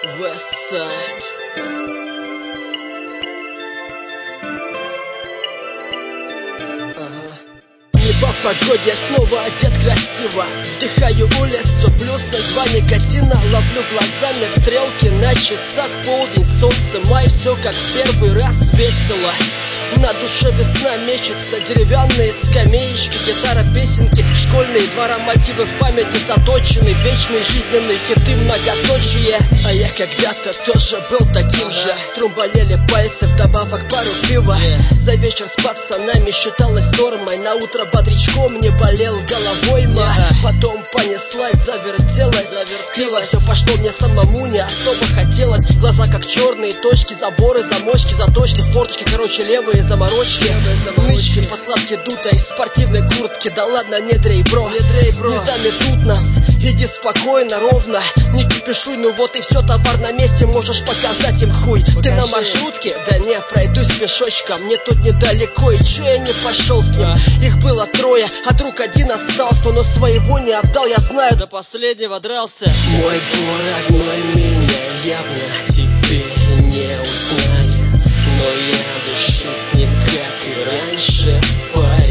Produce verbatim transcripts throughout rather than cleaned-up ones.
Westside. Ага. Небо в погоде, снова одет красиво. Вдыхаю улицу, плюс ноль два никотина. Ловлю глазами стрелки на часах. Полдень, солнце, май, все как в первый раз весело. На душе весна мечется, деревянные скамеечки, гитара, песенки, школьные двора, мотивы в памяти заточены, вечные жизненные хиты, многоточие. А я когда-то тоже был таким же. Струн болели пальцы, вдобавок пару пива. За вечер с пацанами считалось нормой. На утро бодрячком не болел головой, ма. Потом понеслась, завертелась, криво все пошло, мне самому не особо хотелось. Глаза как черные точки, заборы, замочки, заточки, форточки, короче левые заморочки, нычки, подкладки дутой, спортивной куртки. Да ладно, не дрей, бро, не дрей, бро. Не заметут нас, иди спокойно, ровно, не кипишуй, ну вот и все, товар на месте, можешь показать им хуй. Покажи. Ты на маршрутке? Да не, пройдусь пешочком, мне тут недалеко, и че я не пошел с ним? А. Их было трое, а друг один остался, но своего не отдал, я знаю, до последнего дрался. Мой двор родной меня явно теперь не узнает, но я дышу с ним, как и раньше, в паре.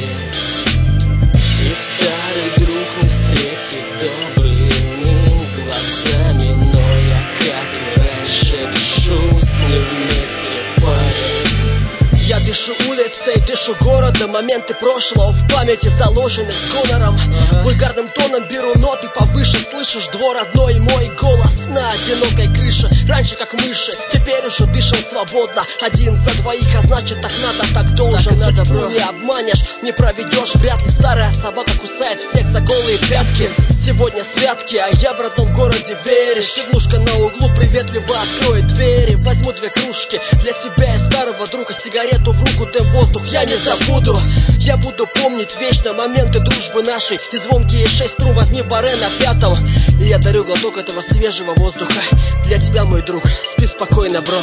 И старый друг не встретит добрыми глазами, но я, как и раньше, дышу с ним вместе в паре. Я дышу улицей, дышу городом, моменты прошлого в памяти заложены с гонором. Ага. Вульгарным тоном беру ноты повыше, слышишь двор родной, мой голос на одинокой крыше. Раньше как мыши, теперь уже дышим свободно. Один за двоих, а значит так надо, так должен. Так надо, бро. Не обманешь, не проведешь, вряд ли старая собака кусает всех за голые пятки. Сегодня святки, а я в родном городе веришь. Чернушка на углу приветливо откроет двери. Возьму две кружки для себя и старого друга, сигарету в руку, дым воздух я не забуду. Я буду помнить вечно моменты дружбы нашей. И звонкие шесть струн, возьми баре на пятом. И я дарю глоток этого свежего воздуха для тебя, мой друг, спи спокойно, бро.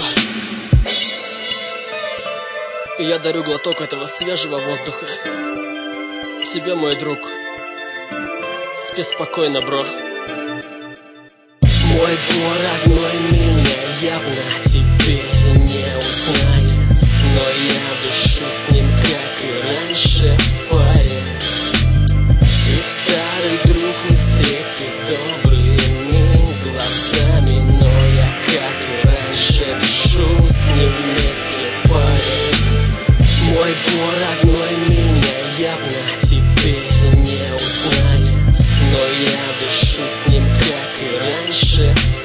И я дарю глоток этого свежего воздуха тебе, мой друг, спи спокойно, бро. Мой двор родной меня явно теперь не узнает, но я дышу с ним, как и раньше, в паре. И старый друг не встретит добрыми глазами, но я, как и раньше, дышу с ним вместе в паре. Мой двор родной меня явно теперь не узнает, но я дышу с ним, как и раньше, в паре.